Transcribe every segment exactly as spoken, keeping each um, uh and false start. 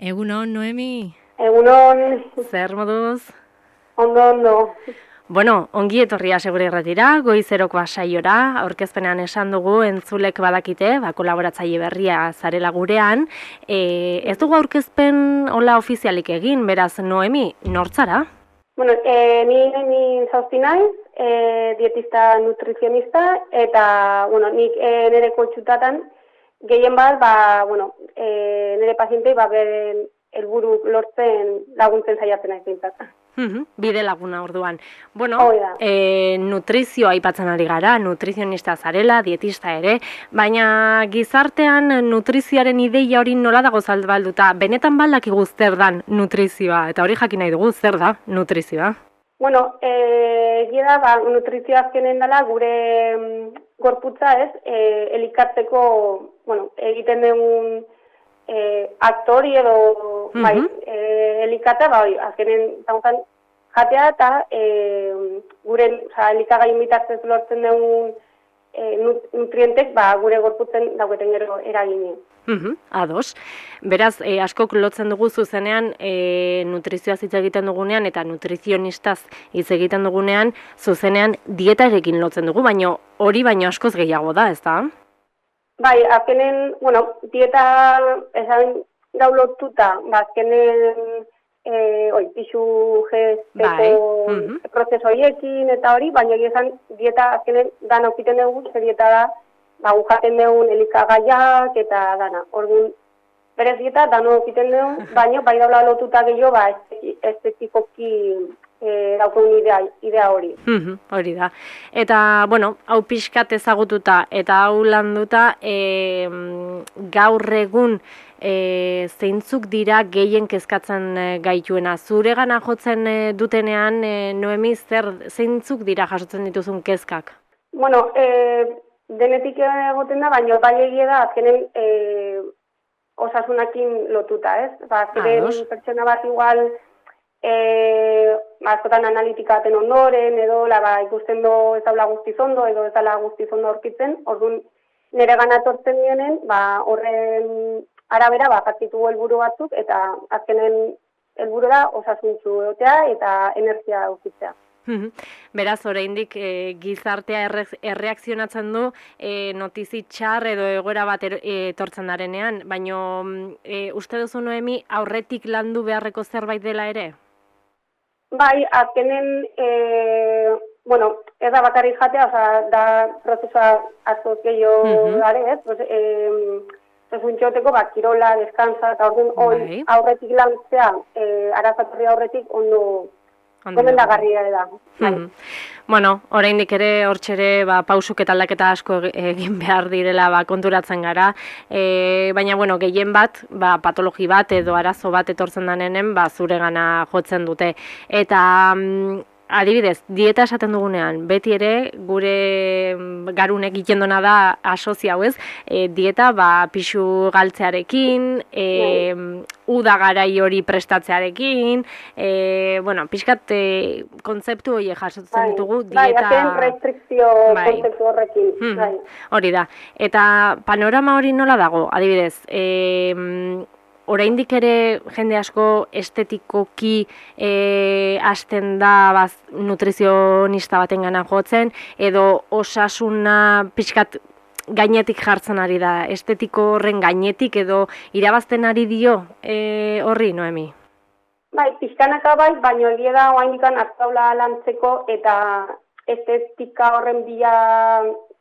Egunon, Noemi? Egunon. Zer moduz? Ondo, ondo. Bueno, ongi etorria Segure Irratira, goizeroko saiora, aurkezpenean esan dugu entzulek badakite, ba, kolaboratzaile berria zarela gurean. E, ez dugu aurkezpen hola ofizialik egin, beraz, Noemi, nortzara? Bueno, e, ni ni zausti naiz, e, dietista nutrizionista, eta, bueno, nik e, nire kotxutatan, gehien bat, ba, bueno, e, nire pazientei, ba, beren helburu lortzen laguntzen saiatzen naiz bintzat. Uhum, bide laguna orduan. Bueno, Hoi da. e, nutrizioa aipatzen ari gara, nutrizionista zarela, dietista ere, baina gizartean nutrizioaren ideia hori nola dago zabalduta, benetan baldakigu zer dan nutrizioa, eta hori jakin nahi dugu, zer da nutrizioa? Bueno, egia da, ba, nutrizioa azkenen dela gure mm, gorputza, ez, e, elikatzeko, bueno, egiten dugun e, aktori edo, Mhm. bai, e, elikata, bai, azkenen zauzan jatea eta e, gure, oza, elikagaien bitartez lortzen dugun e, nut- nutrientek, ba, gure gorputzen dauketen gero eragine. Mhm, ados. Beraz, e, askok lotzen dugu zuzenean e, nutrizioaz hitz egiten dugunean eta nutrizionistaz hitz egiten dugunean zuzenean dietarekin lotzen dugu, baino hori baino askoz gehiago da, ez da? Bai, azkenen, bueno, dieta esan gau lotuta, ba, azkenen, e, oi, pixu gesteko Bai, mhm. prozeso horiekin eta hori, baina egia esan dieta azkenen dana okiten dugu, ze dieta da, ba, gu jaten dugun elikagaiak eta dana. Orduan, berez dieta dano okiten dugu, baina bai daula lotuta gehiago, ba, esteti- estetikoki e, daukagun idea, idea hori. Mhm, hori da. Eta, bueno, hau pixkat ezagututa eta hau landuta, e, gaur egun e, zeintzuk dira gehien kezkatzen e, gaituena. Zuregana jotzen e, dutenean, e, Noemi, zer zeintzuk dira jasotzen dituzun kezkak? Bueno, e, denetik egoten da, baina bai egia da, azkenen e, osasunakin lotuta, ez? Ba, azkenen Ados. pertsona bat igual e, askotan analitika baten ondoren, edo la, ba, ikusten do ez daula guztiz ondo, edo ez daula guztiz ondo aurkitzen, orduan nire gana etortzen dienen, ba, horren arabera, ba, jartitugu helburu batzuk, eta azkenen helburu da osasuntsu egotea eta energia aurkitzea. Mhm. Beraz, oraindik e, gizartea erre, erreakzionatzen du e, notizi txar edo egoera bat er, e, etortzen darenean, baino e, uste duzu, Noemi, aurretik landu beharreko zerbait dela ere? Bai, azkenen, e, bueno, ez da bakarrik jatea, oza, da prozesua askoz gehiago Mhm. dare, ez? Pues, e, Zesuntxoteko, ba, kirola, deskansa, eta orduan Bai. hori aurretik lantzea, e, arazatorri aurretik ondo Ondo gomendagarria da. Bai. Mhm. Bueno, oraindik ere hortxere ba, pausuk eta aldaketa asko ege- egin behar direla ba, konturatzen gara, e, baina bueno, gehien bat, ba, patologi bat edo arazo bat etortzen danenen, ba, zuregana jotzen dute. Eta mm, adibidez, dieta esaten dugunean, beti ere gure mm, garunek egiten dona da asozia hau ez, e, dieta ba, pixu galtzearekin, e, uda garai hori prestatzearekin, e, bueno, pixkat e, kontzeptu horiek jasotzen ditugu bai, dieta... azken restrikzio Bai. kontzeptu horrekin. Mhm, Bai. hori da. Eta panorama hori nola dago? Adibidez, e, oraindik ere jende asko estetikoki e, hasten da baz, nutrizionista batengana jotzen, edo osasuna pixkat gainetik jartzen ari da, estetiko horren gainetik edo irabazten ari dio e, horri, Noemi? Bai, pixkanaka bai, baina egia da oraindikan azkaula lantzeko eta estetika horren bila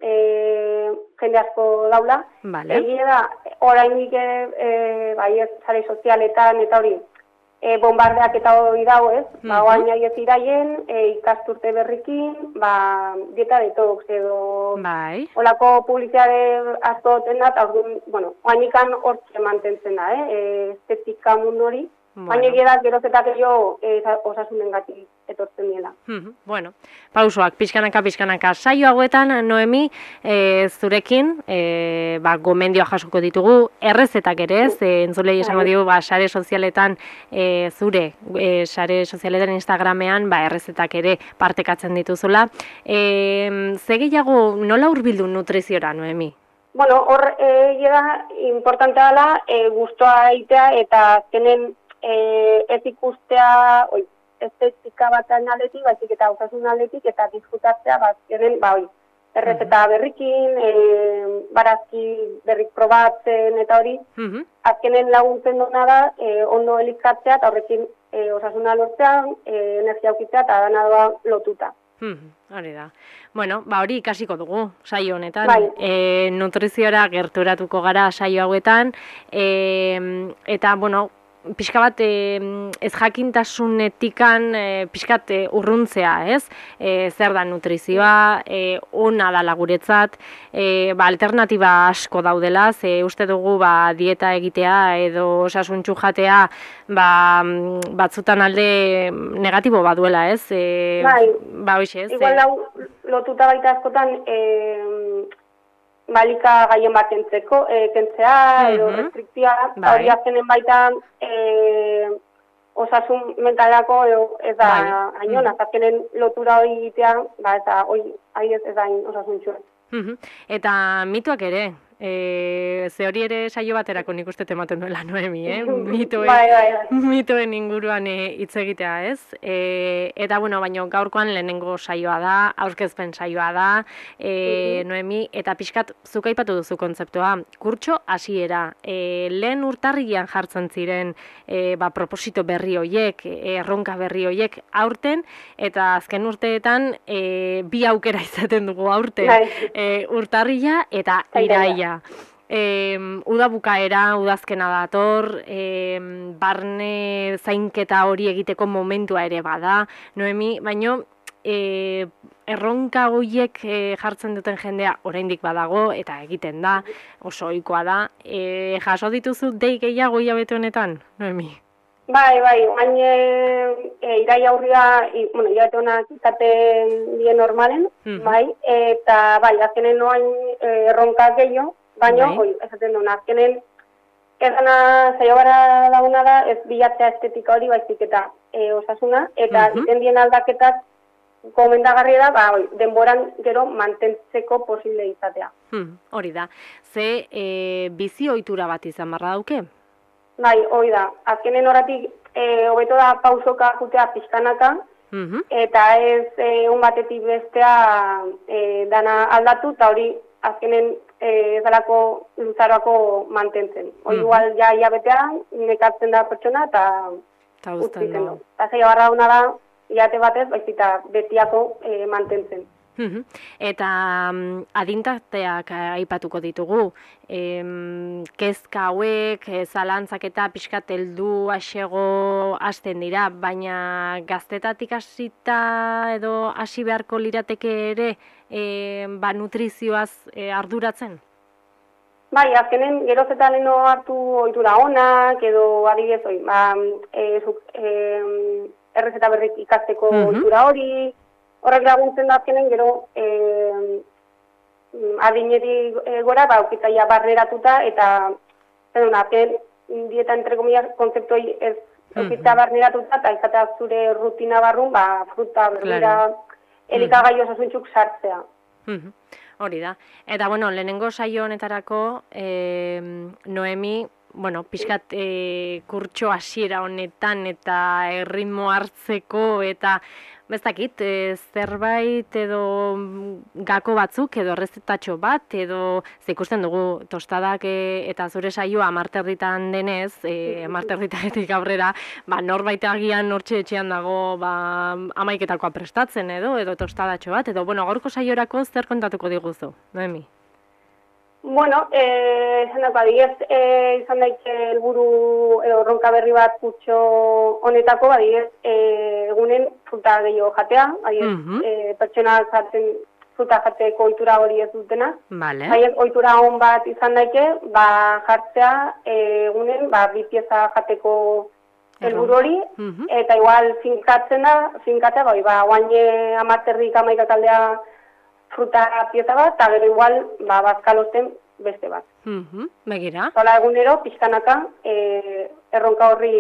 e, jende asko daula. Vale. Egia da, oraindik e, e, bai, ez sare sozialetan eta hori, e, bombardeak eta hori dago, ez? Ba, Mhm. oain nahi ez iraien, e, ikasturte berrikin, ba, dieta detox edo Bai. olako publizitate asko duten da, eta orduan, bueno, oainikan hortxe mantentzen da, eh? E, estetika mundu hori. Baina Bueno. egia da, geroz eta gehiago e, osasunengatik etortzen diela. Mhm, bueno, pausoak, pixkanaka, pixkanaka. Saio hauetan, Noemi, e, zurekin, e, ba, gomendioa jasoko ditugu, errezetak ere ez, e, entzulei esango digu, ba, sare sozialetan, e, zure, e, sare sozialetan Instagramean, ba, errezetak ere partekatzen dituzula. E, ze gehiago, nola hurbildu nutriziora, Noemi? bueno, hor egia da, importantea dela, e, gustoa egitea eta azkenen e, ez ikustea, oi, estetika baten aldetik, baizik eta osasun aldetik, eta disfrutatzea, ba, azkenen, ba, oi, errezeta berrikin, e, barazki berrik probatzen eta hori, Mhm. azkenen laguntzen duna da, e, ondo elikatzea eta horrekin e, osasuna lortzea, e, energia aukitzea eta dana doa lotuta. Mhm, hori da. Bueno, ba hori ikasiko dugu saio honetan. Bai. E, nutriziora gerturatuko gara saio hauetan, e, eta, bueno, pixka bat e, ez jakintasunetikan e, pixkat e, urruntzea, ez? E, zer da nutrizioa, e, ona dala guretzat, e, ba, alternatiba asko daudela, ze uste dugu ba, dieta egitea edo osasuntsu jatea ba, batzutan alde negatibo baduela, ez? E, Bai. Ba, hoxe, ez? Igual hau lotuta baita askotan e, balika gaien bat kentzeko, e, kentzea, edo Mhm. restrikzioa, Bai. hori azkenen baita e, osasun mentalako edo ez da Bai. hainona, azkenen lotura hori egitea, ba, ez da, hori ez ez da hain osasuntxua. Mhm. Eta mituak ere, e, ze hori ere saio baterako nik uste ematen duela Noemi, eh? Mitoen, Bai, bai, bai. mitoen inguruan e, hitz egitea, ez? E, eta bueno, baino gaurkoan lehenengo saioa da, aurkezpen saioa da, e, Noemi, eta pixkat zuk aipatu duzu kontzeptua, kurtso hasiera, e, lehen urtarrian jartzen ziren e, ba, proposito berri hoiek, e, erronka berri hoiek aurten, eta azken urteetan e, bi aukera izaten dugu aurten, Bai. e, urtarrila eta iraila. E, uda bukaera, udazkena dator, e, barne zainketa hori egiteko momentua ere bada, Noemi, baino e, erronka goiek e, jartzen duten jendea oraindik badago eta egiten da, oso ohikoa da. E, jaso dituzu dei gehiago hilabete honetan, Noemi? Bai, bai, bain e, irai aurria, i, bueno, hilabete honak izaten die normalen, Mhm. bai, eta bai, azkenen noain e, erronka gehiago, baina, Bai. oi, esaten duen, azkenen ez gana saio gara dauna da, ez bilatzea estetika hori, baizik eta e, osasuna, eta Mhm. iten dien aldaketak gomendagarria da, ba, oi, denboran gero mantentzeko posible izatea. Hmm, hori da. Ze e, bizi ohitura bat izan barra dauke? Bai, hori da, azkenen horatik e, hobeto da pausoka jutea pixkanaka, Mhm. eta ez e, un batetik bestea e, dana aldatu, eta hori azkenen e, ez dalako luzaroako mantentzen. Hori Mhm. igual ja hilabetean nekatzen da pertsona eta Ta uzten utziten du. du. Eta zei barra duna da, hilate batez, baizita betiako e, mantentzen. Mhm. Eta mm, adintarteak aipatuko ditugu. Em, kezka hauek, e, zalantzak eta pixkat heldu hasego hasten dira, baina gaztetatik hasita edo hasi beharko lirateke ere e, ba, nutrizioaz e, arduratzen? Bai, azkenen geroz eta leheno hartu ohitura onak, edo adibidez, oi, ba, e, zuk, e, errezeta berrik ikasteko Mhm. ohitura hori, horrek laguntzen da azkenen gero e, adinetik e, gora, ba, aukitzaia barneratuta, eta zer azken dieta entre comillas kontzeptu hori ez aukitza barneratuta, eta izatea zure rutina barrun, ba, fruta, berbera, Claro. elikagai osasuntxuk sartzea. Mhm. Hori da. Eta, bueno, lehenengo saio honetarako, eh, Noemi, bueno, pixkat eh, kurtso hasiera honetan eta erritmo hartzeko eta bezakit, eh, zerbait edo gako batzuk edo errezetatxo bat edo ze ikusten dugu tostadak eh, eta zure saioa hamarterditan denez, eh, hamarterditatik aurrera, ba, norbait agian hortxe etxean dago ba, hamaiketakoa prestatzen edo edo tostadatxo bat, edo bueno, gaurko saiorako zer kontatuko diguzu, Noemi? Bueno, eh, esan dako, adibidez, eh, izan daike helburu edo erronka berri bat kutxo honetako, adibidez, eh, egunen fruta gehiago jatea, adibidez, Mhm. eh, pertsona jaten fruta jateko ohitura hori ez dutena. Vale. Haiek ohitura on bat izan daike, ba jartzea eh, egunen ba bi pieza jateko helburu hori, Mhm. eta igual finkatzen da, finkatzea bai, ba orain hamaterdik hamaika taldea fruta pieza bat, eta gero igual ba bazkalosten beste bat. Mhm. Begira. Hola egunero pixkanaka e, erronka horri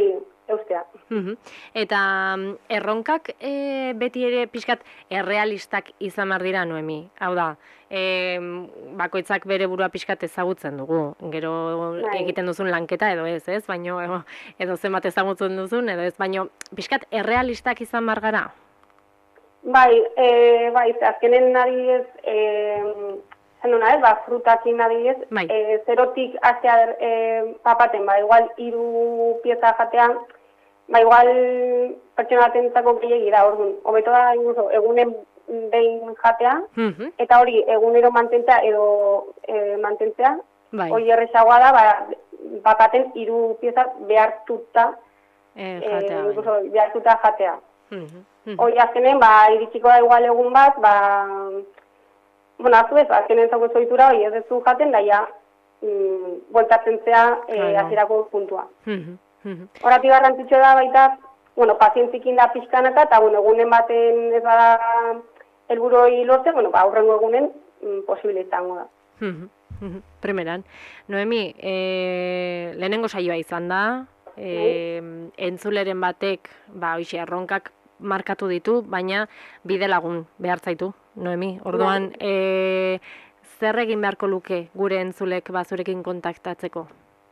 eustea. Mhm. Eta mm, erronkak e, beti ere pixkat errealistak izan behar dira, Noemi. Hau da, e, bakoitzak bere burua pixkat ezagutzen dugu. Gero Bai. egiten duzun lanketa edo ez, ez? Baino edo, edo zenbat ezagutzen duzun edo ez, baino pixkat errealistak izan behar gara. Bai, e, bai, ze azkenen adibidez, e, zenuna ez, ba, frutakin adibidez, Bai. e, zerotik hastea e, papaten, ba, igual hiru pieza jatean, ba, igual pertsona batentzako gehiegi da, orduan, hobeto da, incluso, egunen behin jatea, Mhm. eta hori egunero mantentzea edo e, mantentzea, Bai. hori errezagoa da, ba, papaten hiru pieza behartuta, E, e, jatea baino. incluso, behartuta jatea. Mhm. Mhm. Hori azkenen, ba, iritsiko da igual egun bat, ba, bueno, azu ez, azkenen zauko zoitura, hori ez dezu jaten, da ja, mm, bueltatzen zea e, Claro. hasierako puntua. Mhm. Mhm. Horati garrantzitsua da baita, bueno, pazientzikin da pixkanaka, eta, bueno, egunen baten ez bada helburu hori lortze, bueno, ba, aurrengo egunen mm, posible izango da. Mhm, mhm. Primeran. Noemi, e, lehenengo saioa izan da, e, entzuleren batek, ba, hoxe, erronkak markatu ditu, baina bide lagun behar zaitu, Noemi. Orduan, e, zer egin beharko luke gure entzulek ba, zurekin kontaktatzeko?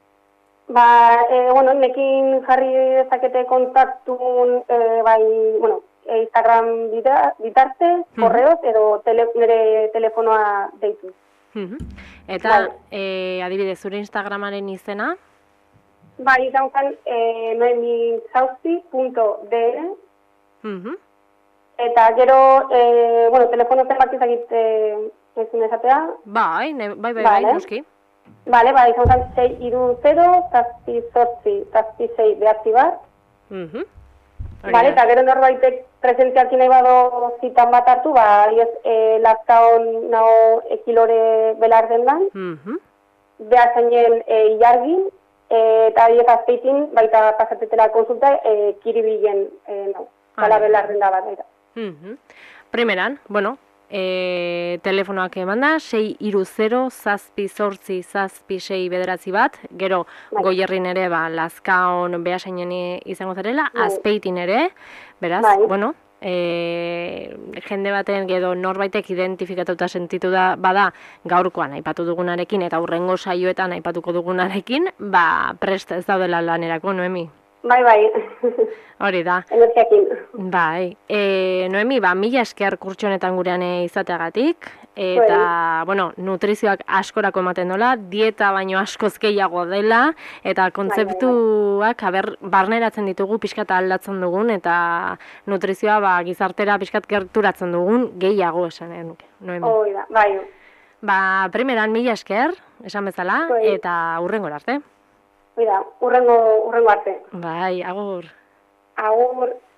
Ba, e, bueno, nekin jarri dezakete kontaktun, e, bai, bueno, e, Instagram bita- bitarte, korreoz, edo tele, nire telefonoa deitu. Mhm. Eta, Bai. e, adibidez, zure Instagramaren izena? Bai, izan zen, e, noemisausti punto d r, Mhm. eta gero, e, bueno, telefono zenbaki zakit e, ezin esatea, Bai, ne, bai, bai, Vale. bai, noski. bale, ba, izan zen sei hiru zero, zazpi zortzi, zazpi sei behatzi bat, Mhm. Hori Bale, da. eta gero norbaitek presentzialki nahi bado zitan bat hartu, ba, ez e, Lazkaon nago ekilore belar dendan, Mhm. behar zainen e, ilargin, e, eta horiek azpeitin, baita pasatetela konsulta, e, kiribilen e, nago, bala Ah, belar denda bat, baita. Mhm. Primeran, bueno, e, telefonoak eman da, sei hiru zero, zazpi zortzi, zazpi sei bederatzi bat, gero Bai. Goierrin ere, ba, Lazkaon behasainen izango zarela, Bai. Azpeitin ere, beraz, Bai. bueno, e, jende baten edo norbaitek identifikatuta sentitu da, bada, gaurkoan aipatu dugunarekin eta hurrengo saioetan aipatuko dugunarekin, ba, prest ez daudela lanerako, Noemi. Bai, bai, Hori da. energiakin. Bai, e, Noemi, ba, mila esker kurtso honetan gurean izateagatik, eta, bueno, nutrizioak askorako ematen dola, dieta baino askoz gehiago dela, eta kontzeptuak, haber, barneratzen ditugu, pixkat aldatzen dugun, eta nutrizioa, ba, gizartera pixkat gerturatzen dugun, gehiago esan nahi nuke, Noemi. Hoi da, bai. Ba, primeran mila esker, esan bezala, Bai. eta hurrengora arte. Hoi da, urrengo, urrengo arte. Bai, agur. Agur.